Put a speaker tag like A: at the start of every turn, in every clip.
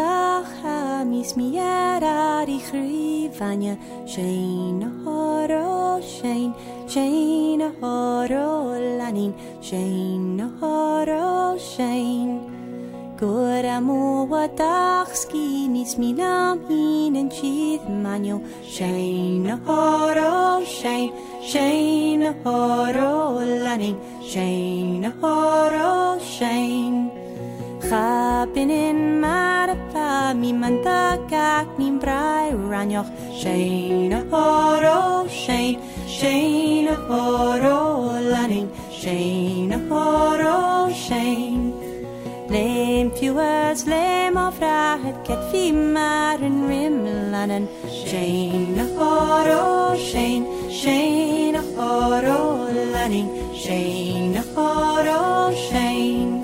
A: Bacha mis miera di chrifania Shane horo Shane Shane horo lanin Shane horo Shane Gora mo wadachski mis minam hinen chith manyo Shane horo Shane Shane horo lanin Shane horo Shane Chapin in marapa mi mantagak nim brai ranyoch Shane horo Shane Shane horo lanin Shane horo Shane Lem puas lem of rahet ket fi mar in rimlanen Shane horo Shane Shane horo lanin Shane horo Shane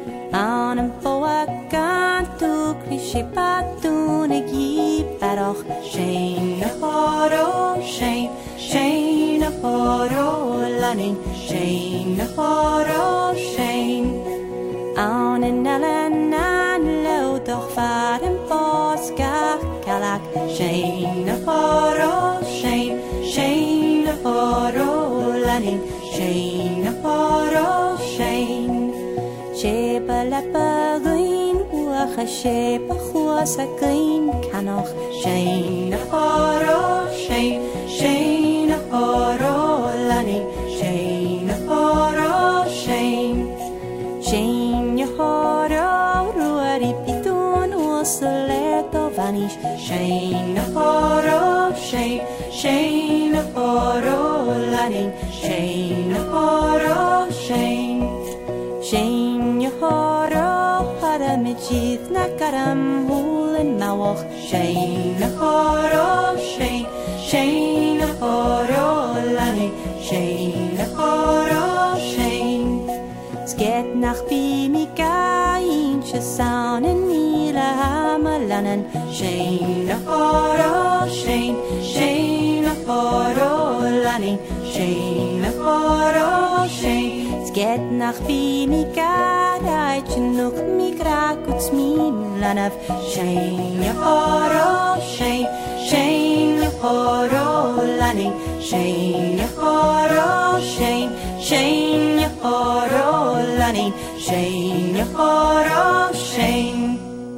A: An boa cantu crishe patun egi paroch Shane horo Shane Shane horo lanin Shane horo Shane An in ellen an lo doch faren boska kalak Shane horo Shane Shane horo lanin Shane horo Shane Sheba lepa guin uacha sheba chuasa guin canoch Shane horo Shane Shane horo lanin Shane horo Shane Shane horo ruari pitun usuleto vanish Shane horo Shane Shane horo lanin Shane horo Shane Shane horo hara mijith na karam hulin mawoch Shane horo Shane Shane horo lanin Shane horo Shane Sget nach bi mi gain shasan in mila hamalanan Shane horo Shane Shane horo lanin Shane horo Shane Sget nach bi mi garai chinuk mi grakuts mi lanav Shane horo Shane Shane horo lanin Shane horo Shane Shane horo lanin Shane horo Shane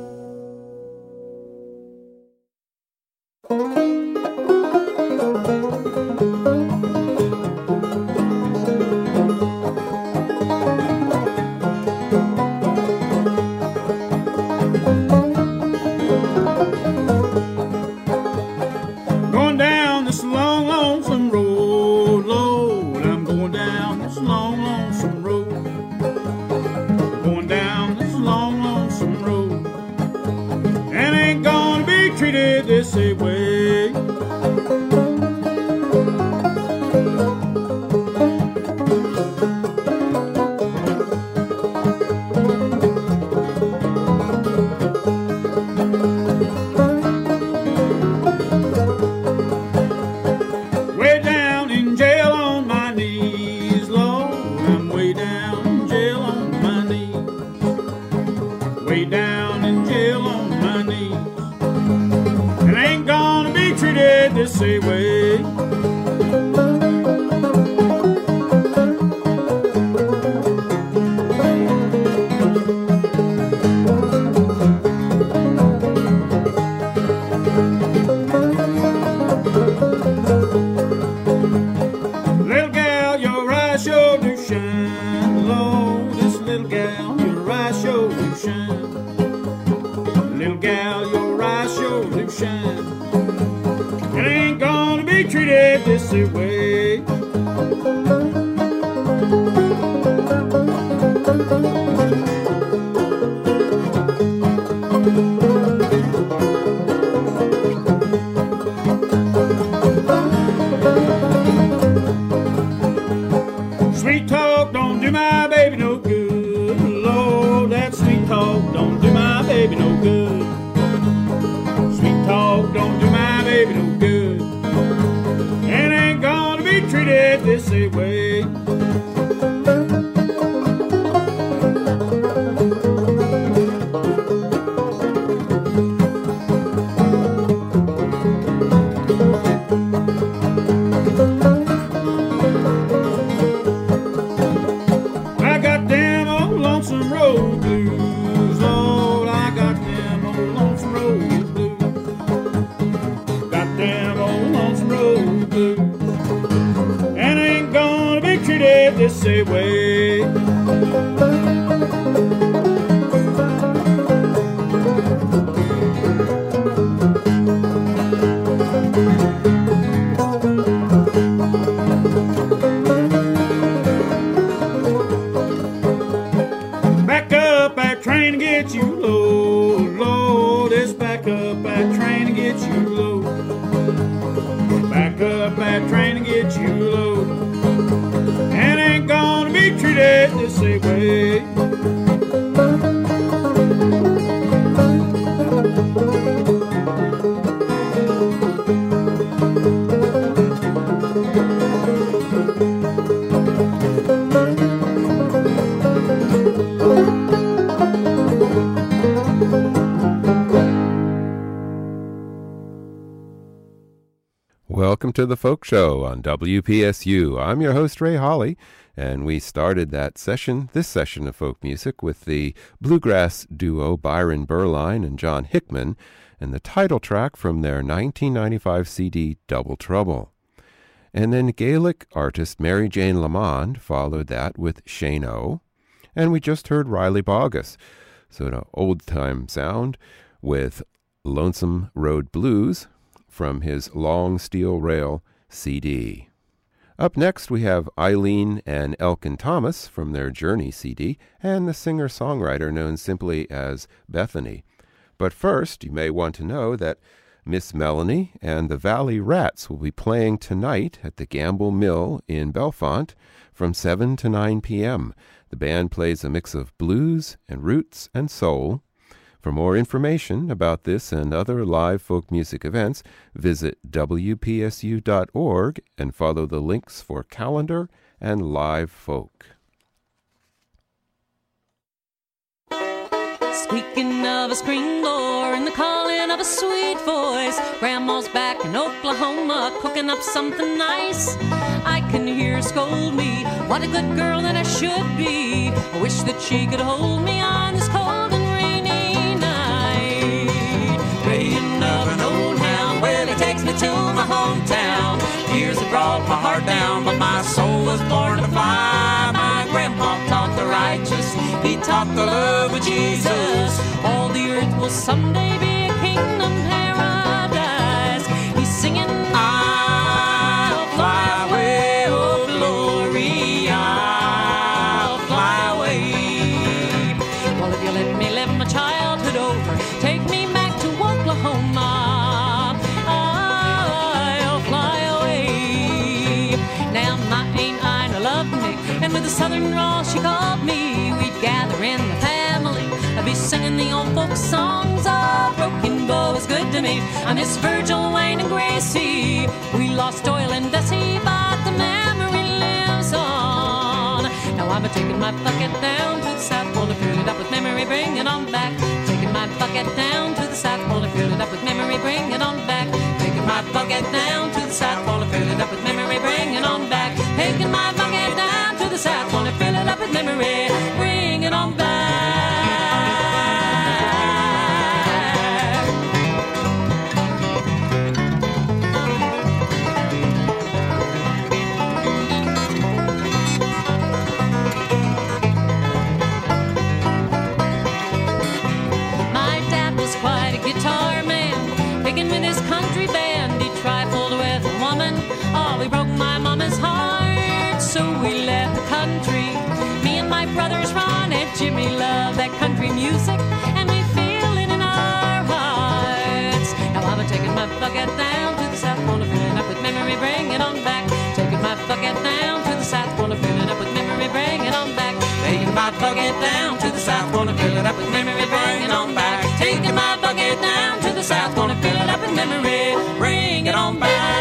B: Sweet talk don't do my baby no good. Lord, that sweet talk don't do my baby no good. Sweet talk don't do my baby no good. And ain't gonna be treated this way. say way. Back up that train to get you low, low. This back up that train to get you low. Back up that train to get you low. And ain't gonna be treated the same way.
C: Welcome to the Folk Show on WPSU. I'm your host, Ray Hawley, and we started this session of folk music with the bluegrass duo Byron Berline and John Hickman, and the title track from their 1995 CD, Double Trouble. And then Gaelic artist Mary Jane Lamond followed that with Shane O, and we just heard Riley Bogus, so an old-time sound with Lonesome Road Blues from his Long Steel Rail CD. Up next we have Eileen and Elkin Thomas from their Journey CD, and the singer-songwriter known simply as Bethany. But first, you may want to know that Miss Melanie and the Valley Rats will be playing tonight at the Gamble Mill in Bellefonte from 7 to 9 p.m. The band plays a mix of blues and roots and soul. For more information about this and other live folk music events, visit WPSU.org and follow the links for calendar and live folk.
D: Squeaking of a screen door and the calling of a sweet voice. Grandma's back in Oklahoma cooking up something nice. I can hear her scold me, what a good girl that I should be. I wish that she could hold me on this cold and rainy night. Baying of an old hound, well, he takes me to my hometown. Years have brought my heart down, but my soul was born to fly. My grandpa taught the righteous, he taught the love of Jesus. All the earth will someday be a kingdom paradise. He's singing, I'll fly away, oh glory, I'll fly away. Well, if you let me live my childhood over, take me back to Oklahoma, I'll fly away. Now my Aunt Ina loved me, and with a southern drawl she called me. We'd gather in the family, I'd be singing the old folk songs. Oh, Broken Bow is good to me, I miss Virgil, Wayne, and Gracie. We lost Doyle and Bessie, but the memory lives on. Now I'm taking my bucket down to the South Pole to fill it up with memory, bring it on back. Taking my bucket down to the South Pole to fill it up with memory, bring it on back. Taking my bucket down to the South Pole to fill it up with memory, bring it on back. Taking my bucket down to the South Pole to fill it up with memory, bring it on back. My dad was quite a guitar man, picking with his country band. He trifled with a woman, oh, he broke my mama's heart. So we left the country, me and my brothers Ron and Jimmy love that country music, and we feel it in our hearts. Now I'm taking my bucket down to the South Pole to fill it up with memory, bring it on back. Taking my bucket down to the South Pole to fill it up with memory, bring it on back. Taking my bucket down to the South Pole to fill it up with memory, bring it on back. Taking my bucket down to the South Pole to fill it up with memory, bring it on back.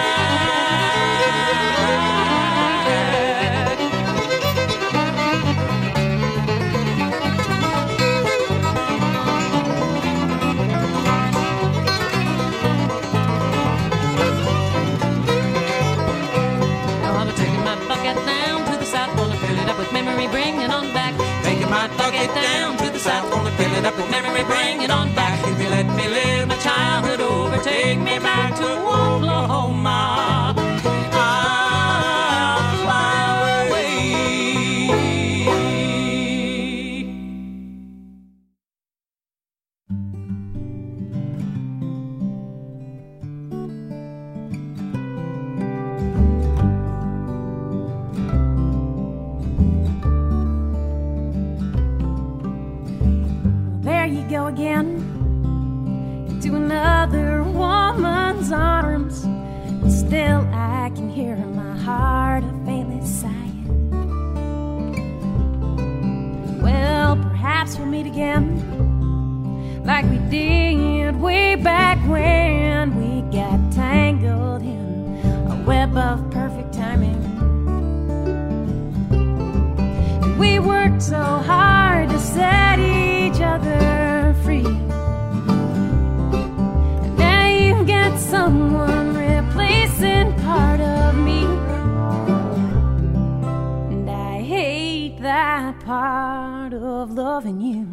D: Bring it on back. Taking my bucket down to the South Pole to fill it up with memory, bring it on back. If you let me live my
A: still I can hear my heart faintly sighing. Well, perhaps we'll meet again, like we did way back when we got tangled in a web of perfect timing. And we worked so hard to set each other free. And now you've got someone replacing part of me, and I hate that part of loving you.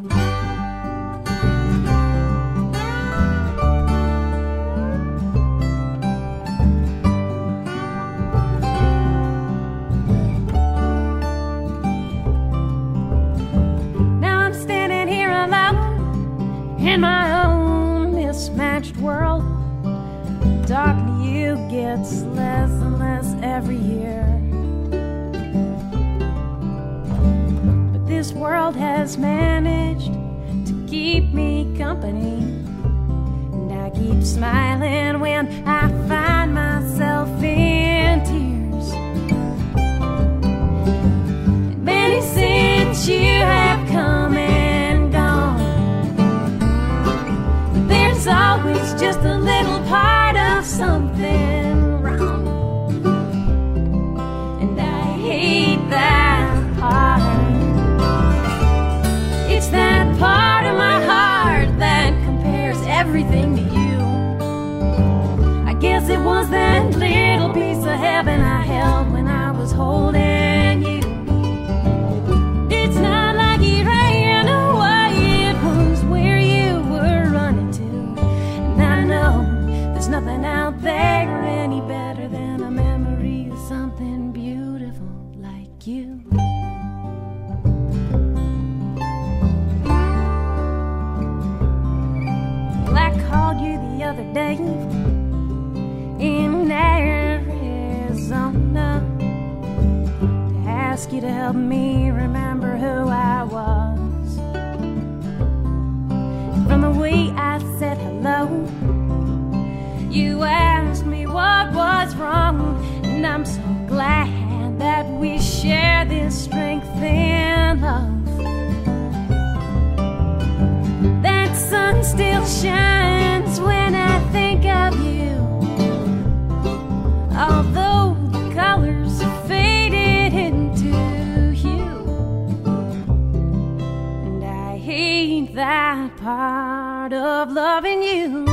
A: In my own mismatched world, talking to you gets less and less every year. But this world has managed to keep me company, and I keep smiling when I find myself in tears. And many since you have come and gone, there's always just a little part of something wrong, and I hate that part. It's that part of my heart that compares everything to you. I guess it was that little piece of heaven I held when I was holding you. It's not like it ran away, it was where you were running to. There's nothing out there any better than a memory of something beautiful like you. Well, I called you the other day in Arizona to ask you to help me remember who I was. From the way I said hello, you asked me what was wrong, and I'm so glad that we share this strength and love. That sun still shines when I think of you, although the colors faded into hue, and I hate that part of loving you.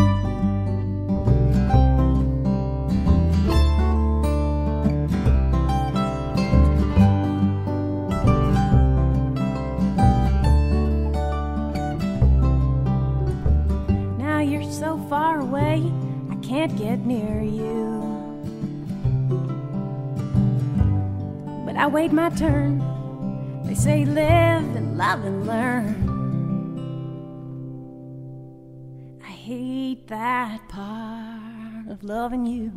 A: So far away, I can't get near you, but I wait my turn. They say live and love and learn. I hate that part of loving you.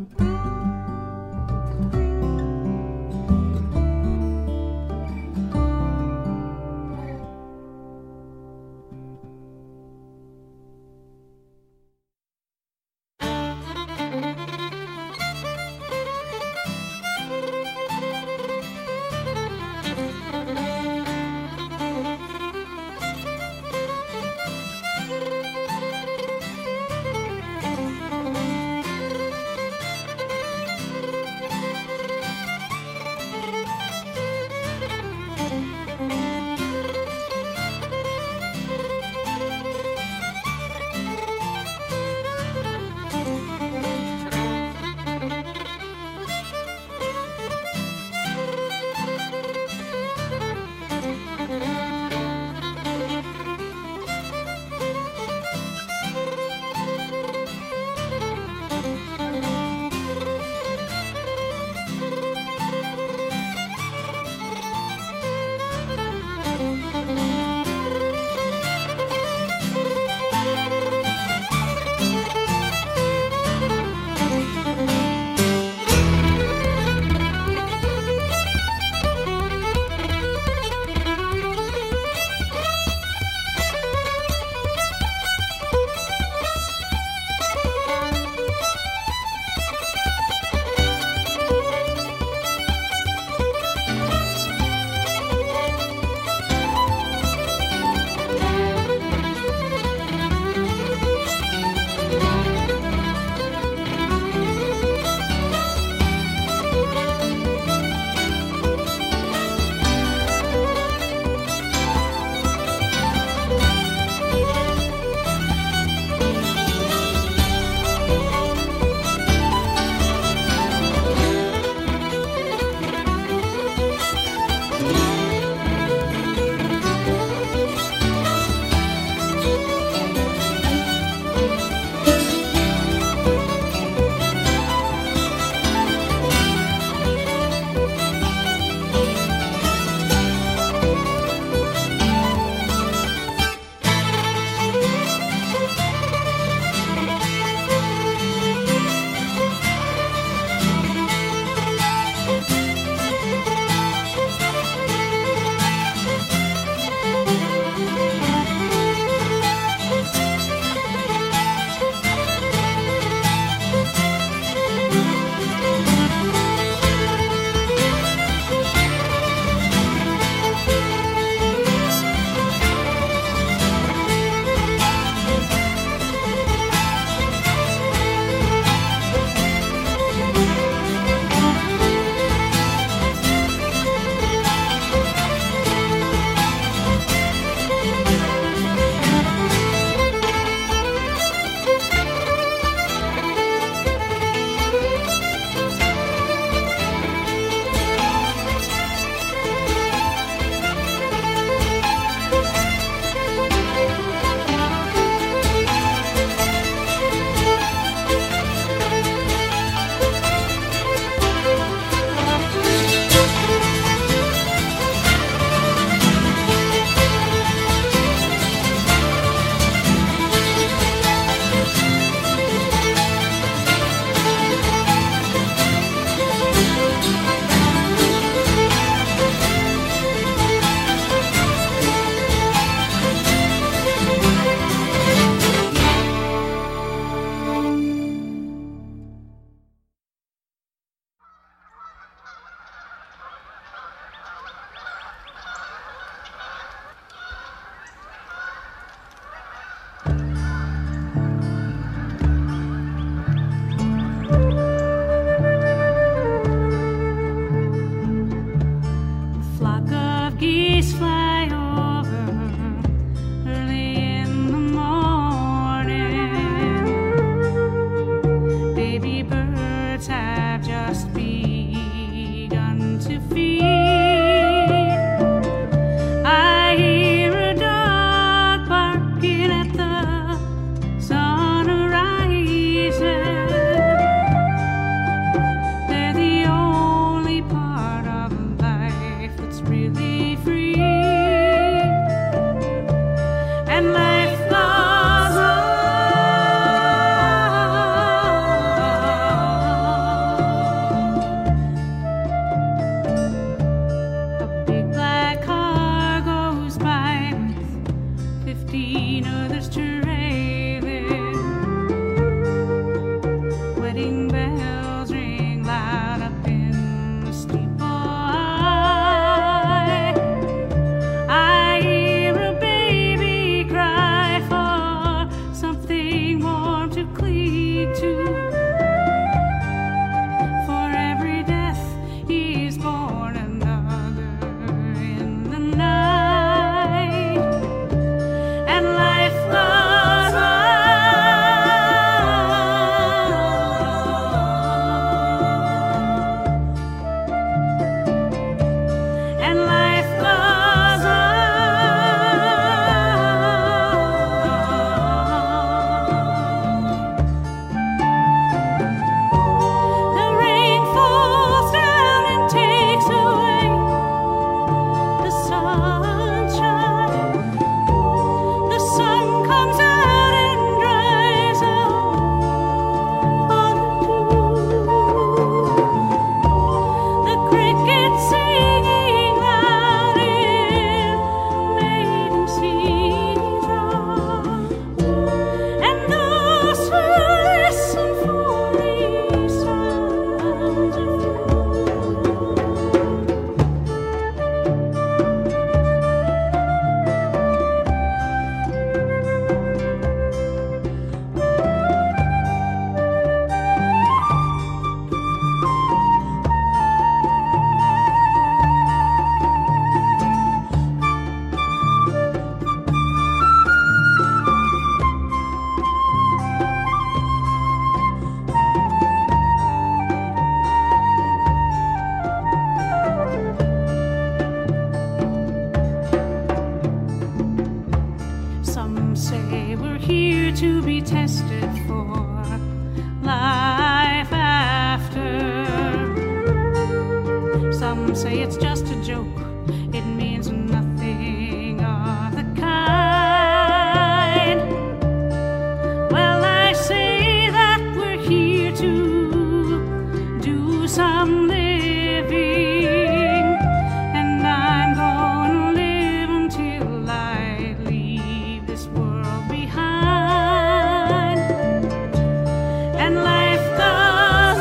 E: say it's just a joke. It means nothing of the kind. Well, I say that we're here to do some living, and I'm gonna live until I leave this world behind. And life goes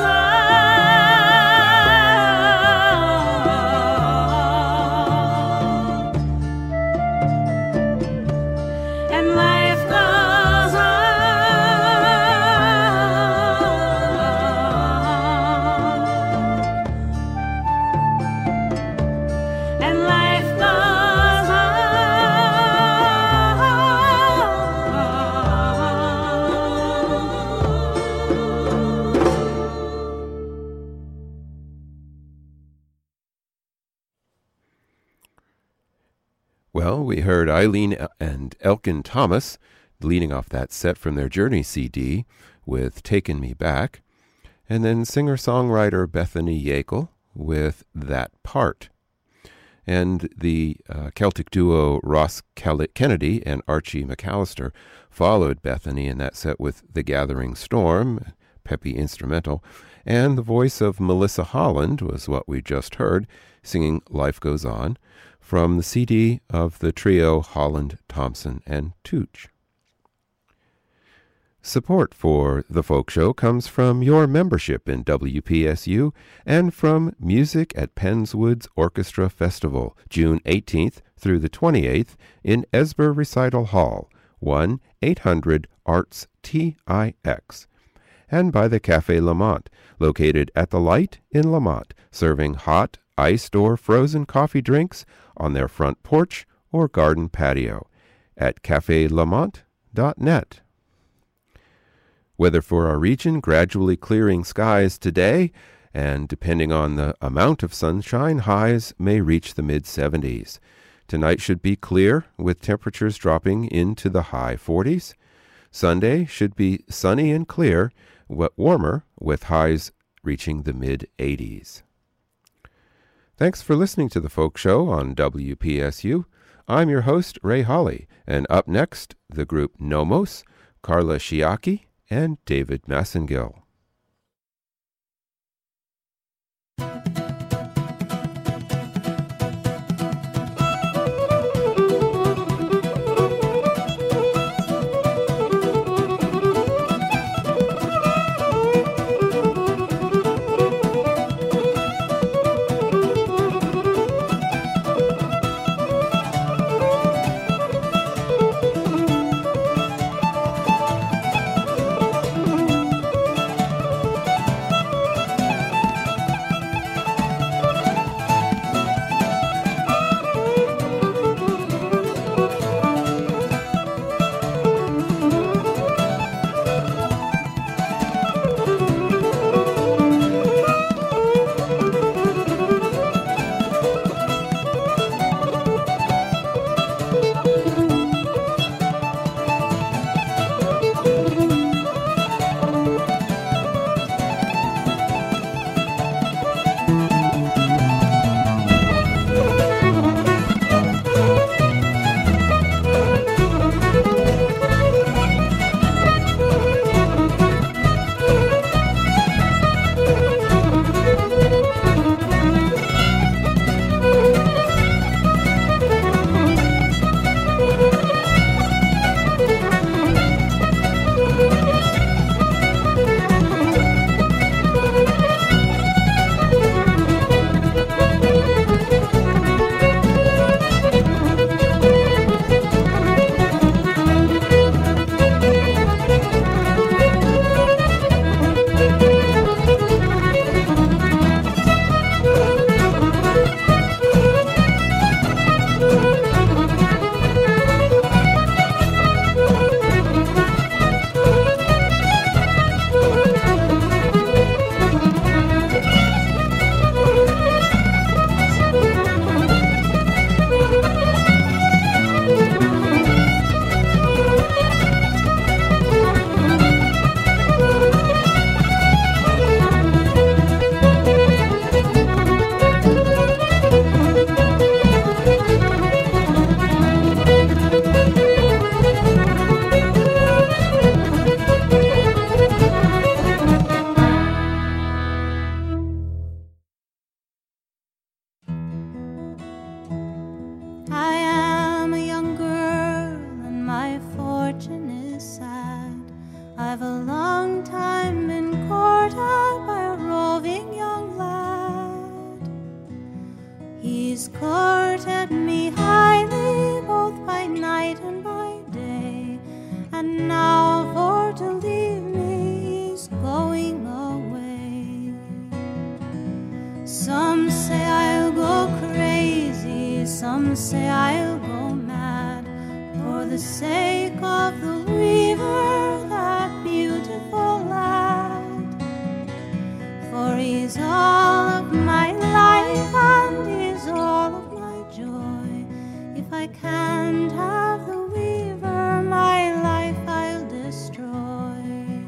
E: on, and life goes on, and life goes
C: Well, we heard Eileen and Elkin Thomas leading off that set from their Journey CD with Takin' Me Back, and then singer-songwriter Bethany Yackel with That Part. And the Celtic duo Ross Kennedy and Archie McAllister followed Bethany in that set with The Gathering Storm, peppy instrumental, and the voice of Melissa Holland was what we just heard, singing Life Goes On, from the CD of the trio Holland, Thompson, and Tooch. Support for The Folk Show comes from your membership in WPSU and from music at Pennswoods Orchestra Festival, June 18th through the 28th in Esber Recital Hall, 1-800-ARTS-TIX, and by the Café Lamont, located at the Light in Lamont, serving hot, iced, or frozen coffee drinks on their front porch or garden patio at cafelamont.net. Weather for our region, gradually clearing skies today, and depending on the amount of sunshine, highs may reach the mid-70s. Tonight should be clear, with temperatures dropping into the high 40s. Sunday should be sunny and clear, but warmer, with highs reaching the mid-80s. Thanks for listening to The Folk Show on WPSU. I'm your host, Ray Holly, and up next, the group Nomos, Carla Shiaki, and David Massengill.
F: courted me highly, both by night and by day, and now for to leave me he's going away. Some say I'll go crazy, some say I'll go mad, for the sake of the weaver, that beautiful lad. For he's all of my life and he's all of my joy. If I can't have the weaver, my life I'll destroy.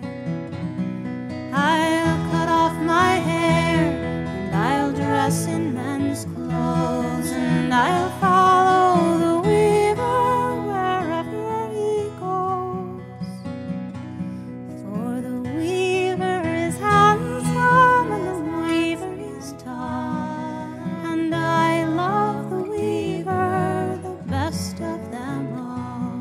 F: I'll cut off my hair and I'll dress in men's clothes, and I'll follow the weaver wherever he goes. For the weaver is handsome and the weaver is tall, and I love the weaver the best of them all.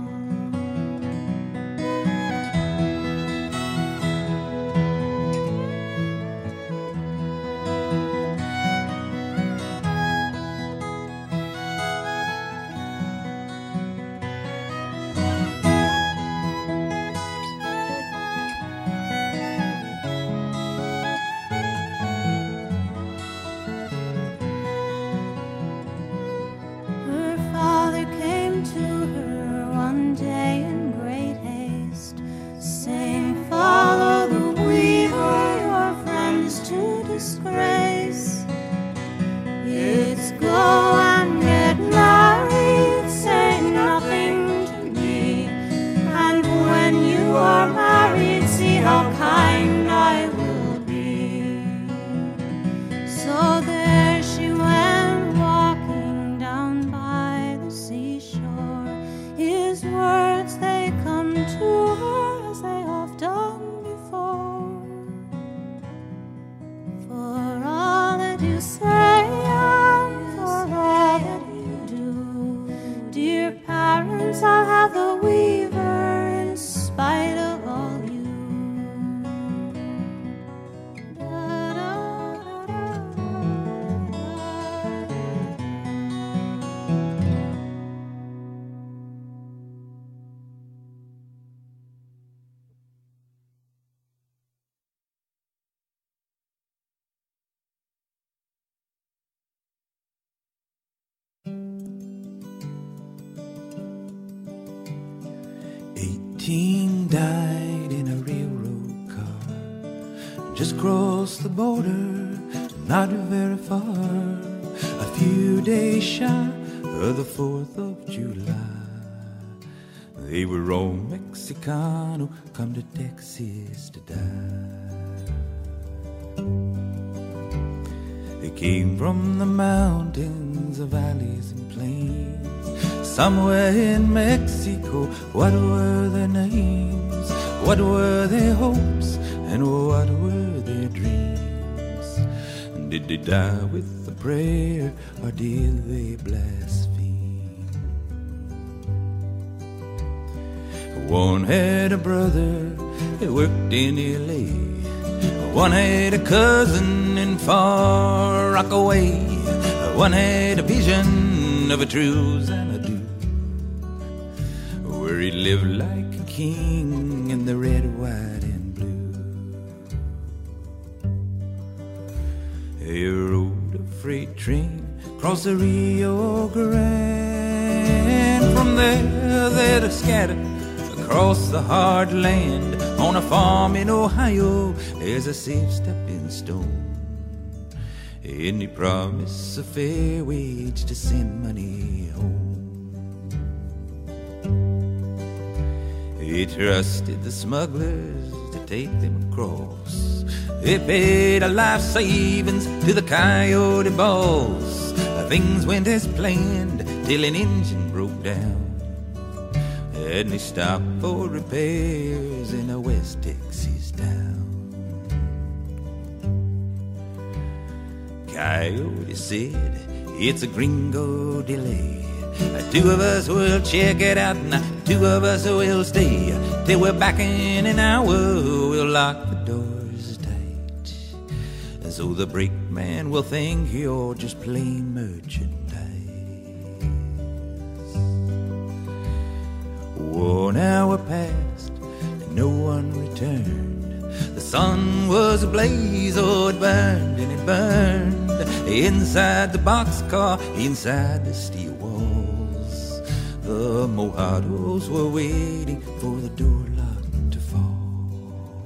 F: Her father came to her one day in great haste, saying, "Follow the weaver, your friends to disgrace. It's go and get married, say nothing to me, and when you are married, see how kind I will be." So there she went, walking down by the seashore. His words, they come to her as they have done before. For all that you say and for all that you do, dear parents, I'll have the weaver in spite of all you.
G: Died in a railroad car, just crossed the border, not very far, a few days shy of the 4th of July. They were all Mexicano, come to Texas to die. They came from the mountains, the valleys and plains, somewhere in Mexico. What were their names? What were their hopes? And what were their dreams? Did they die with a prayer, or did they blaspheme? One had a brother that worked in L.A., one had a cousin in far Rockaway, one had a vision of a true Xanadu, where he lived like a king in the red, white, and blue. He rode a freight train across the Rio Grande. From there they'd scattered across the hard land. On a farm in Ohio, there's a safe stepping stone, and he promised a fair wage to send money home. He trusted the smugglers to take them across. They paid a life savings to the coyote boss. Things went as planned till an engine broke down, and they stopped for repairs in a West Texas town. Coyote said, "It's a gringo delay. 2 of us will check it out, and 2 of us will stay. Till we're back in an hour, we'll lock the doors tight, so the brakeman will think you're just plain merchandise." 1 hour passed and no one returned. The sun was ablaze, oh, it burned and it burned. Inside the boxcar, inside the steel walls, the Mojados were waiting for the door lock to fall.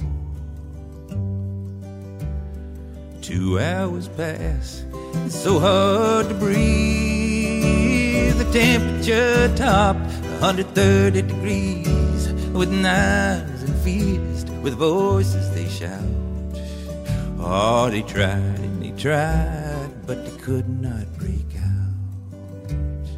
G: 2 hours pass, it's so hard to breathe. The temperature topped 130 degrees. With knives and fists, with voices they shout. Oh, they tried and they tried, but they could not break out.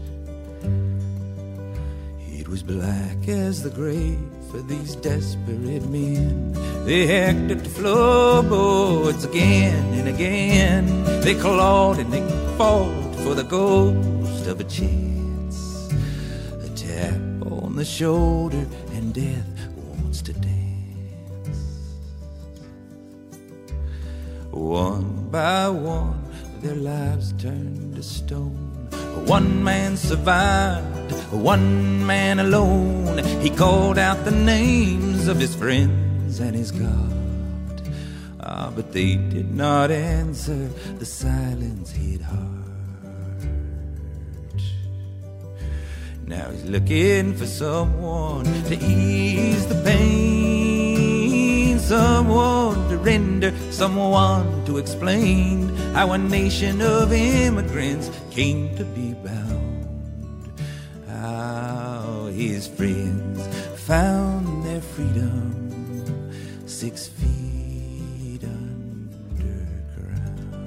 G: It was black as the grave for these desperate men. They hacked at the floorboards again and again. They clawed and they fought for the ghost of a chance. A tap on the shoulder and death wants to dance. One by one, their lives turned to stone. One man survived, one man alone. He called out the names of his friends and his God. But they did not answer the silence he'd heard. Now he's looking for someone to ease the pain, someone to render, someone to explain how a nation of immigrants came to be bound. How his friends found their freedom 6 feet underground.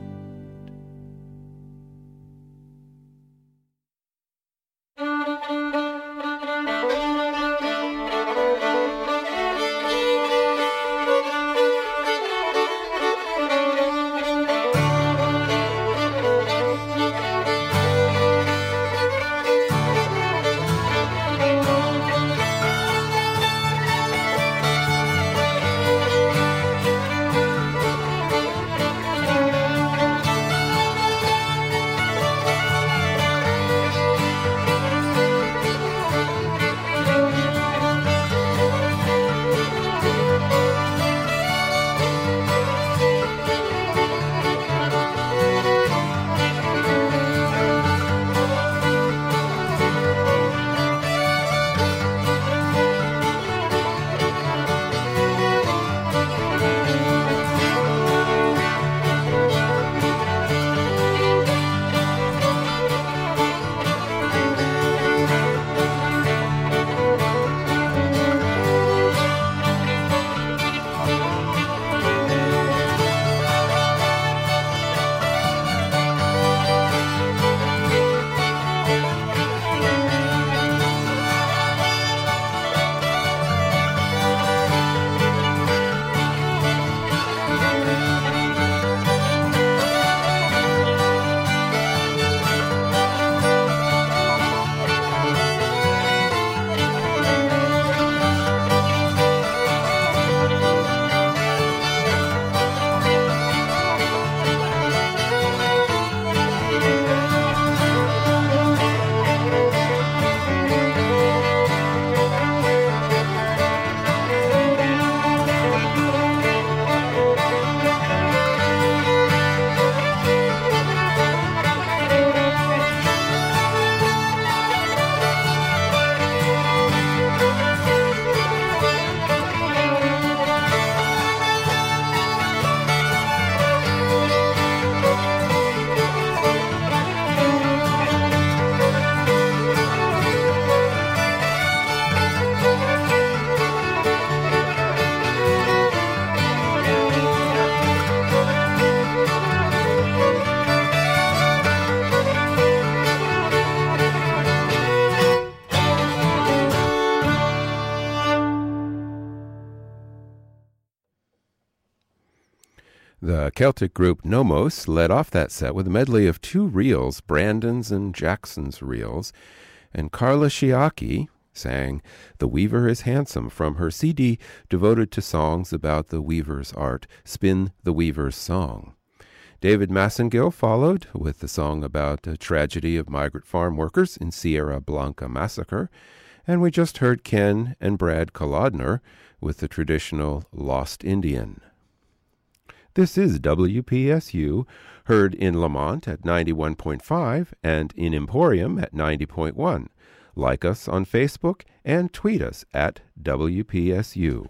C: The Celtic group Nomos led off that set with a medley of 2 reels, Brandon's and Jackson's reels, and Carla Shiaki sang The Weaver is Handsome from her CD devoted to songs about the weaver's art, Spin the Weaver's Song. David Massengill followed with the song about the tragedy of migrant farm workers in Sierra Blanca massacre, And we just heard Ken and Brad Kolodner with the traditional Lost Indian. This is WPSU, heard in Lamont at 91.5 and in Emporium at 90.1. Like us on Facebook and tweet us at WPSU.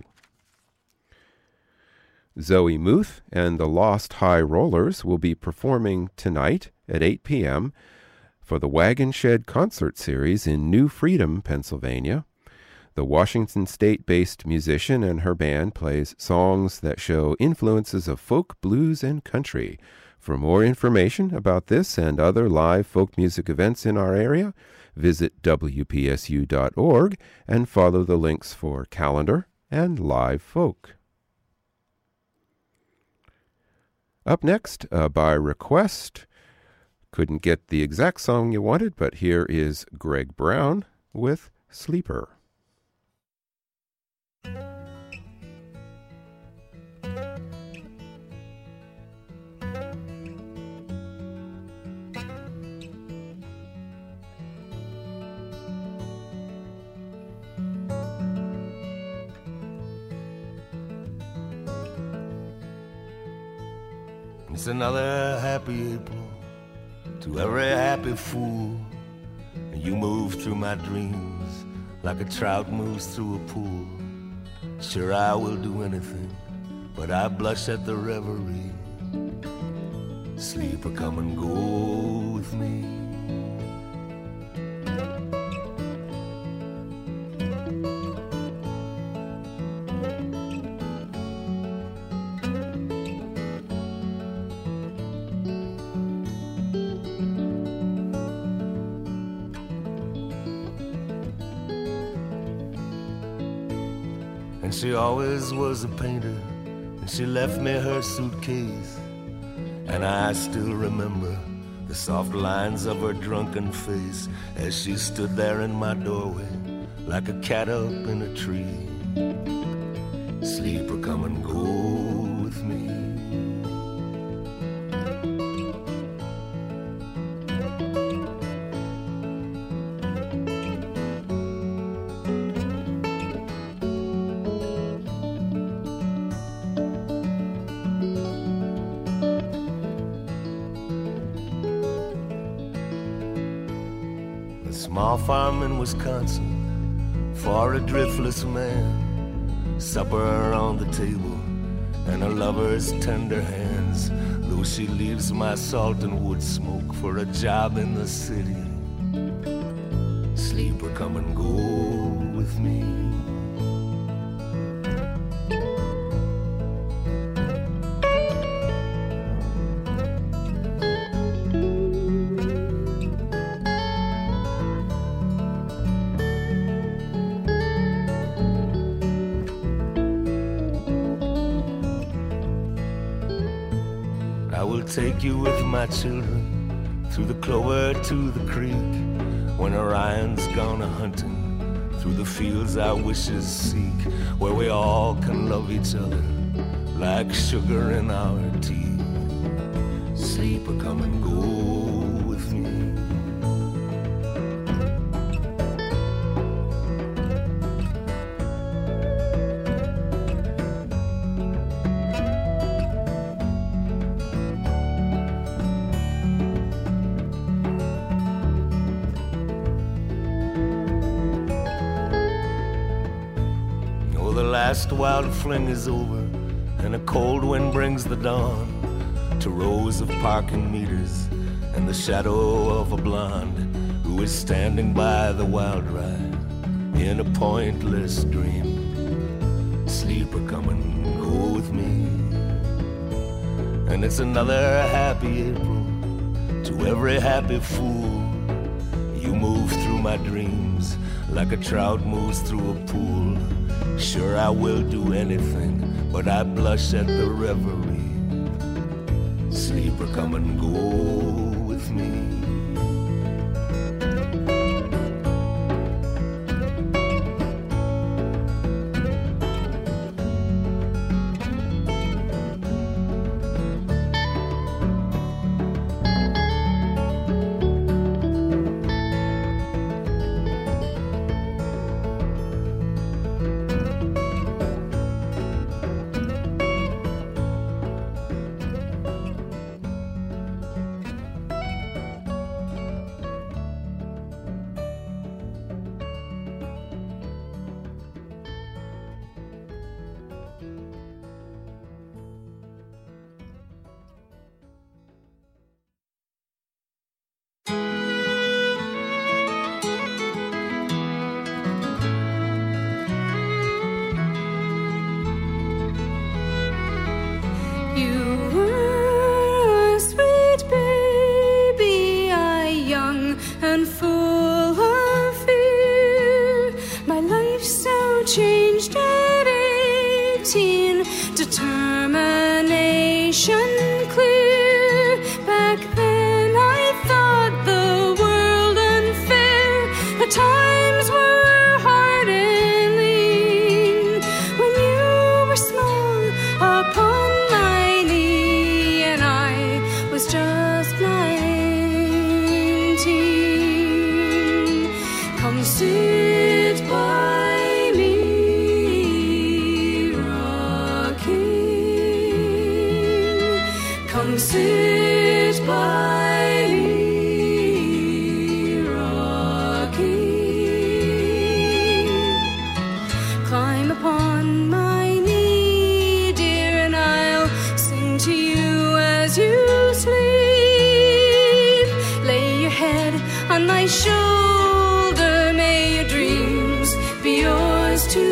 C: Zoe Muth and the Lost High Rollers will be performing tonight at 8 p.m. for the Wagon Shed Concert Series in New Freedom, Pennsylvania. The Washington State-based musician and her band plays songs that show influences of folk, blues, and country. For more information about this and other live folk music events in our area, visit WPSU.org and follow the links for calendar and live folk. Up next, by request, couldn't get the exact song you wanted, but here is Greg Brown with Sleeper.
H: It's another happy April to every happy fool. And you move through my dreams like a trout moves through a pool. Sure, I will do anything, but I blush at the reverie. Sleeper, come and go with me. She always was a painter, and she left me her suitcase. And I still remember the soft lines of her drunken face as she stood there in my doorway like a cat up in a tree. Sleeper, come and go with me. Small farm in Wisconsin for a driftless man. Supper on the table and a lover's tender hands. Though she leaves my salt and wood smoke for a job in the city. Sleeper, come and go with me. Take you with my children through the clover to the creek. When Orion's gone a-hunting through the fields our wishes seek, where we all can love each other like sugar in our tea. Sleeper, come and go with me. Last wild fling is over, and a cold wind brings the dawn to rows of parking meters and the shadow of a blonde who is standing by the wild ride in a pointless dream. Sleeper, come and go with me. And it's another happy April to every happy fool. You move through my dreams like a trout moves through a pool. Sure, I will do anything, but I blush at the reverie. Sleeper, come and go with me.
E: nation clear. Back then I thought the world unfair. The times were hard and lean when you were small upon my knee, and I was just 19. Come sit by me, rocking. Come sit by me, rocking. Climb upon my knee, dear, and I'll sing to you as you sleep. Lay your head on my shoulder, may your dreams be yours to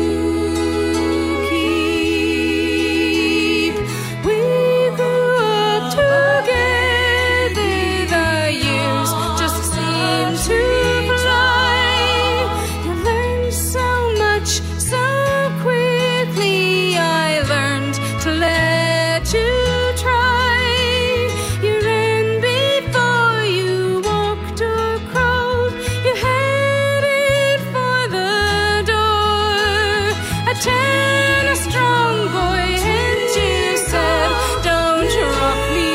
E: keep. We grew up together, the years just seem to fly. You learned so much so quickly, I learned to let you try. You ran before you walked or crawled. You headed for the door. A 10, a strong boy, and you said, don't rock me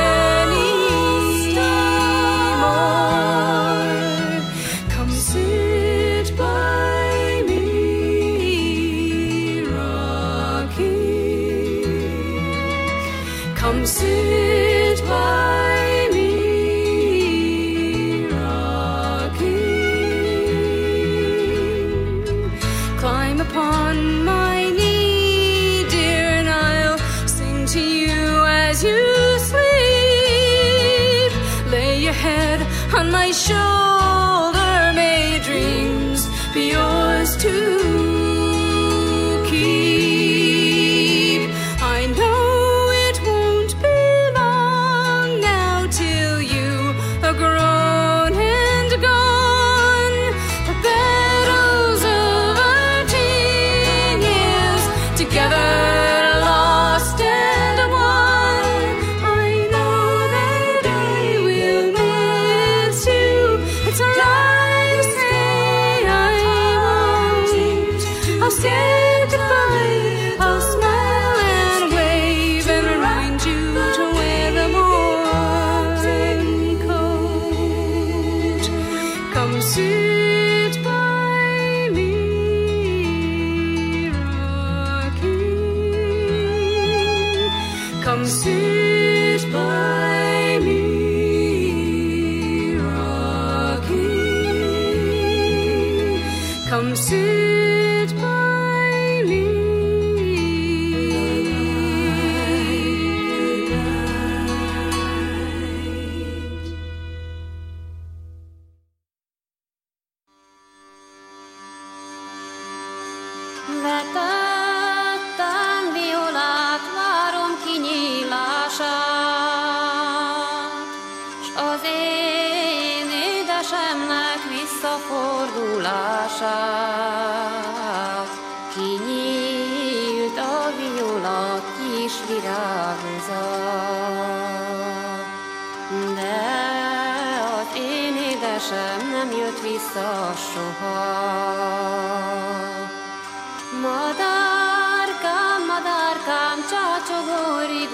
E: anymore. Come sit by me, rocking. Come sit by me, rocking. Climb upon my knee, dear, and I'll sing to you as you sleep. Lay your head on my shoulder, may your dreams be yours to keep. I know it won't be long now till you are grown and gone. The battles of our teen years together lost and won. I know that I will miss you. It's a lie to say I won't. I'll say goodbye, I'll smile and wave and remind you to wear the morning coat. Come sit by me, rocking. Come sit by me, rocking. Come sit by me.
I: Vetettem violát, várom kinyílását, s az én édesemnek visszafordulását. Kinyílt a viola, kis virágozat, de az én édesem nem jött vissza soha. Madárkám, madárkám, csácsogó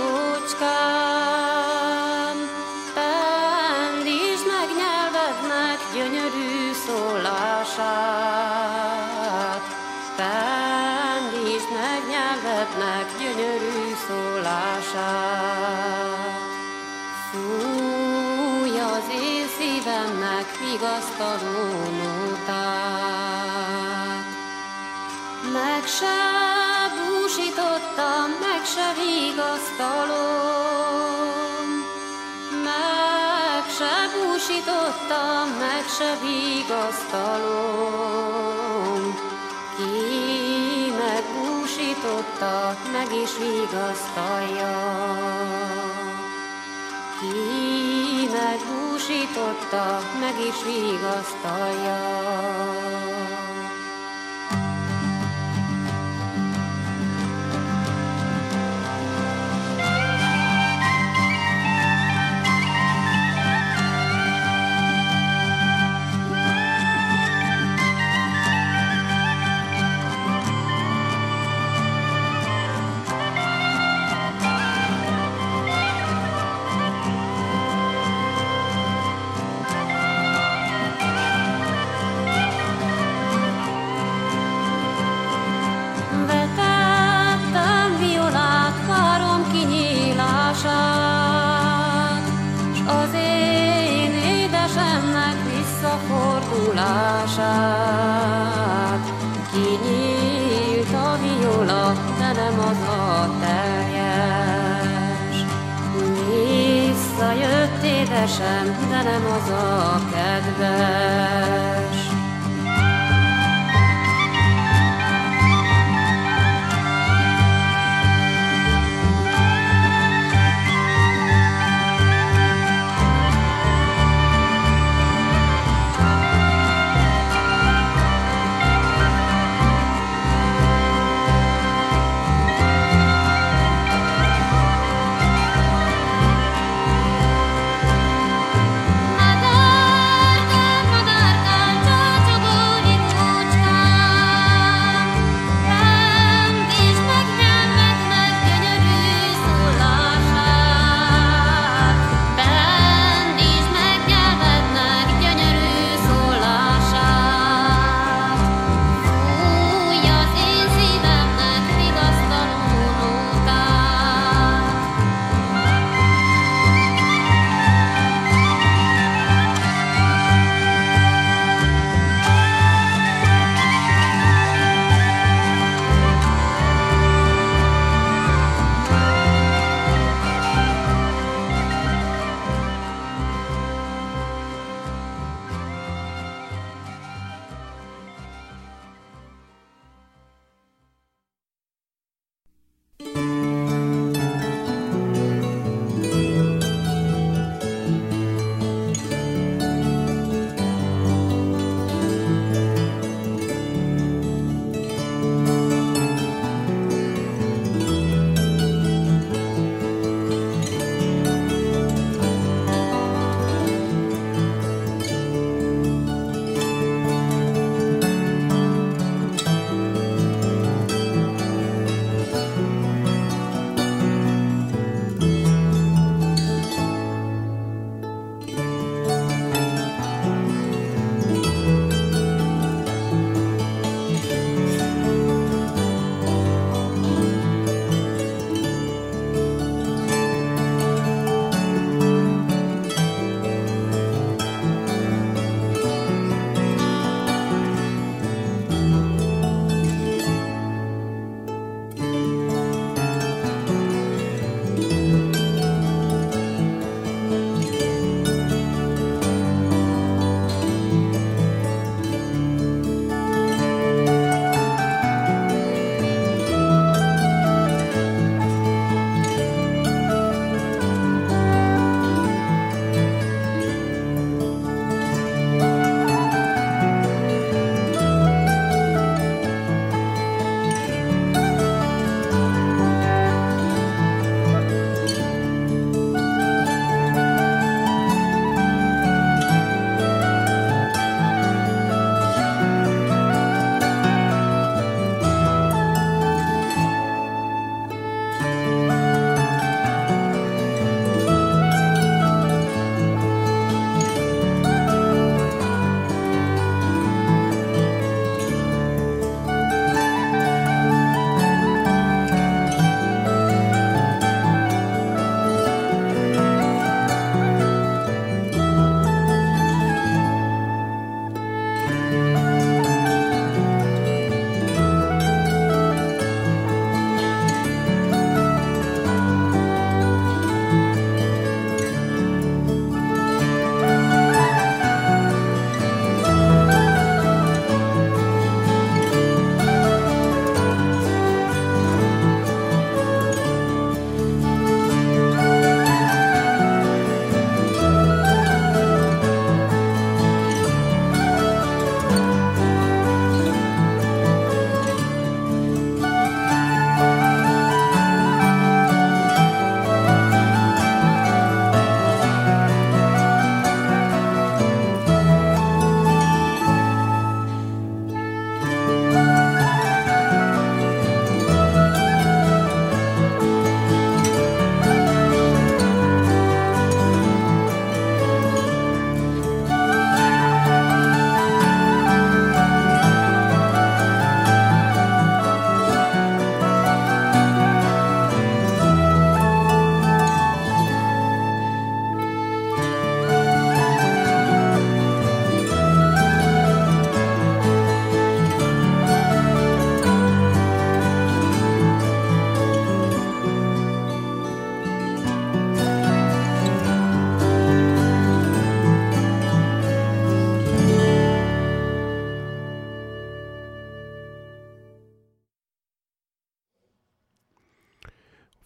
I: rigócskám, pendítsd meg nyelvednek gyönyörű szólását. Pendítsd meg nyelvednek gyönyörű szólását. Fúj az én szívemnek vigasztaló nótát. Meg se búsítottam, meg se vigasztalom. Meg se búsítottam, meg se vigasztalom. Ki megbúsította, meg is vigasztalja. Ki megbúsította, meg is vigasztalja. keresem, de nem az a kedves.
E: Madárka,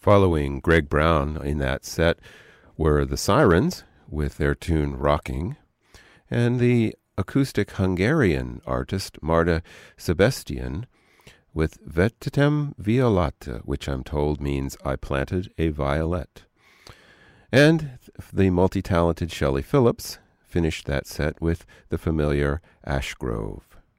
C: Following Greg Brown in that set were the Sirens with their tune Rocking, and the acoustic Hungarian artist Marta Sebastian with Vettem Violata, which I'm told means I planted a violet. And the multi-talented Shelley Phillips finished that set with the familiar Ash Grove.